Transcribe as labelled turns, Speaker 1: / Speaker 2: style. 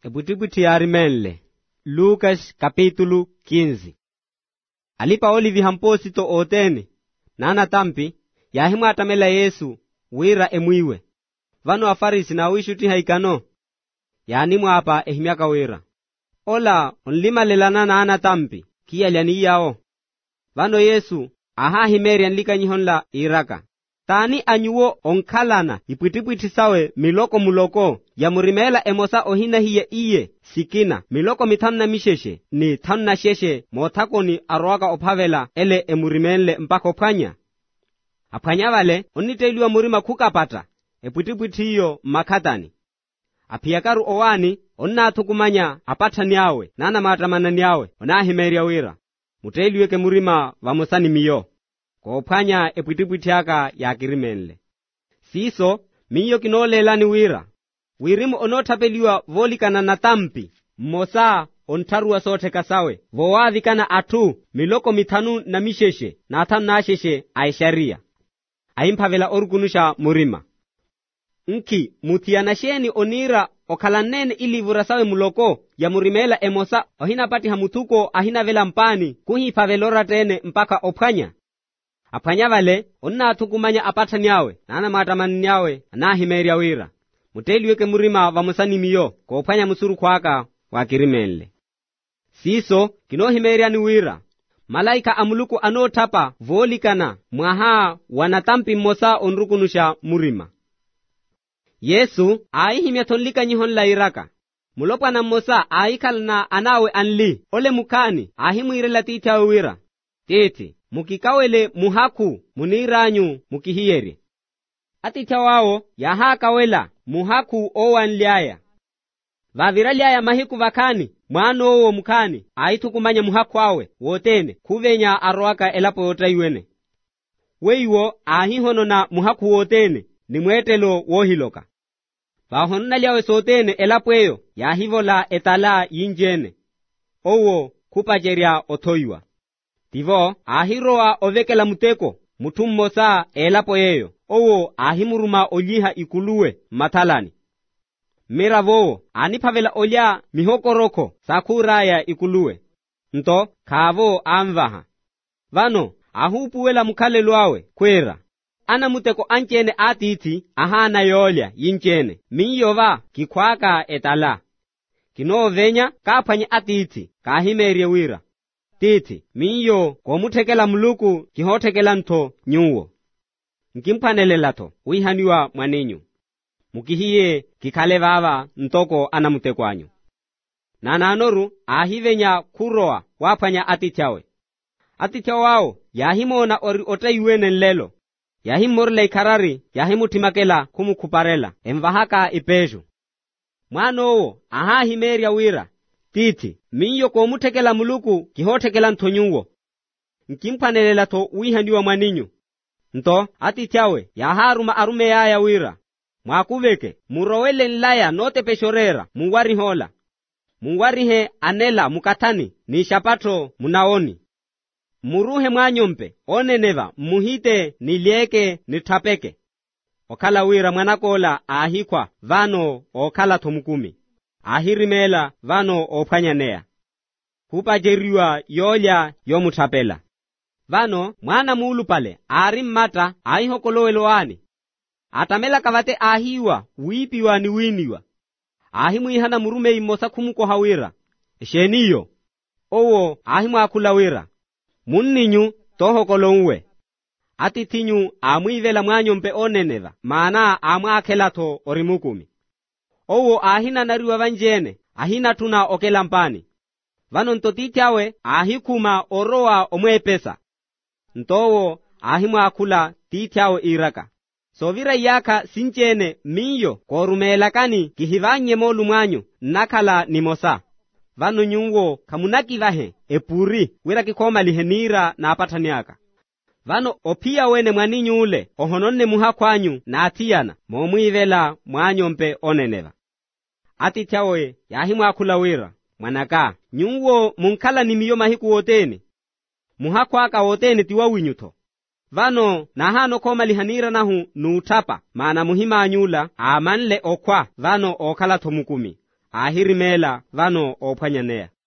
Speaker 1: Ebutibuti arimenle. Lucas capítulo 15. Alipa olivi hamposito otene. Nana tampi, yahimu atamela Yesu, wira emwiwe. Vano afarisi na wishuti haikano. Yaanimu hapa ehimiaka wira. Ola, onlima lelana na ana tampi, kia liani yao. Vano Yesu, aha himeri anlika nyihonla iraka. Tani anyuo onkalana ipwitipwiti sawe miloko muloko ya murimela emosa ohina hiye iye sikina miloko mitanu na misheshe ni tanu na sheshe motako ni arwaka ophavela ele emurimenle mpaka opanya. Apanya vale oniteliwa murima kukapata epwitipwiti hiyo makatani. Apiyakaru owani onna athukumanya apatani yawe nana matamanani yawe onahimeri ya wira. Muteliweke murima vamusani miyo. Kopanya epwitipwiti yaka ya kirimenle. Siso, miyo kinolela ni wira. Wirimu onotapeliwa volikana na tampi. Mosa ontarua sote kasawe. Vowadhikana atu miloko mitanu na misheshe na atanu na sheshe aisharia. Aimpavela orgunusha murima. Nki mutianasheni onira okalanene ili vurasawe muloko ya murimela emosa ohina pati hamutuko ahina vela mpani kuhi pavelora tene mpaka opanya. Apanya vale onna athukumanya apatani yawe nana matamani yawe anahimeri ya wira. Muteliweke murima vamusani miyo kopanya musuru kwaka wakirimenle. Siso kinohimeri ani wira. Malaika amuluku anotapa volikana mwaha wanatampi mosa onrukunusha murima. Yesu aihimya tonlika nyihonla iraka. Mulopwa na mosa aikalna anawe anli ole mukani ahimwirela tita wira. Titi mukikawele muhaku muniranyu mukihiyeri. Atita wao yahakawela muhaku owanliaya. Vaviraliaya mahiku vakani mwano owo mukani aitukumanya muhaku awe wotene kuvenya arwaka elapo yotaiwene. Weiwo ahihono na muhaku wotene ni mwetelo wohiloka. Vahonna liawe sotene elapo eyo yahivola etala yinjene. Owo kupajeria otoiwa. Tivo ahiroa ovekela muteko mutummosa elapo yeyo. Owo ahimuruma oliha ikuluwe matalani. Miravo anipavela olya mihokoroko sakuraya ikuluwe. Nto kavo amvaha. Vano ahupuwela mukale lwawe kwera. Ana muteko anchene atiti ahana yolya yinchene. Miyova kikwaka etala. Kinovenya kapanye atiti kahimerie wira. Titi miyo komutekela muluku kihotekela nto nyuwo. Nkimpanelelato uihaniwa mwaninyu. Mukihiye kikale vava ntoko anamutekwanyu. Nananoru ahivenya kuroa wapanya atityawe. Atityawe wao yahimona ori otaiwene nlelo. Yahimorle ikarari yahimutimakela kumukuparela emvahaka ipeju. Mwanowo aha himeria wira. Titi miyo komutekela muluku kihotekela ntonyuwo. Nkimpanelelato to uihaniwa mwaninyu. Nto atityawe yaharuma arume yaya wira. Mwakuveke murowele nlaya note peshorera muwari hola. Muwarihe anela mukatani ni shapato munaoni. Muruhe mwanyompe oneneva muhite nilieke nitapeke. Okala wira mwanakola ahikwa vano okala tomukumi. Ahirimela vano opanyanea. Kupajeriwa yolya yomutapela. Vano mwana muulu pale arimmata aihokolowelowani. Atamela kavate ahiwa wipiwa ni winiwa. Ahimwihana murume imosa kumuko hawira. Sheniyo. Owo ahimu akula wira. Munninyu tohokolonwe. Atitinyu amwivela mwanyompe oneneva. Maana amwakelato orimukumi. Owo ahina nariwa vanjene. Ahina tuna okela mpani. Vano ntotityawe ahikuma oroa omwepesa. Ntowo ahimu akula tityawe iraka. Sovira yaka sinchene miyo korumelakani kihivanye molu mwanyu nakala nimosa. Vano nyungo kamunaki vahe epuri wira kikoma lihenira na apatani yaka. Vano opia wene mwaninyu ule ohononne muhakwanyu na atiyana momwivela mwanyompe oneneva. Atityawe yahimu akula wira mwanaka nyungo munkala ni miyo mahiku woteni. Muhakwaka woteni tiwa winyuto. Vano nahano koma lihanira nahu nuutapa maana muhima anyula amanle okwa vano okala tomukumi. ahirimela vano ophwanyaneya.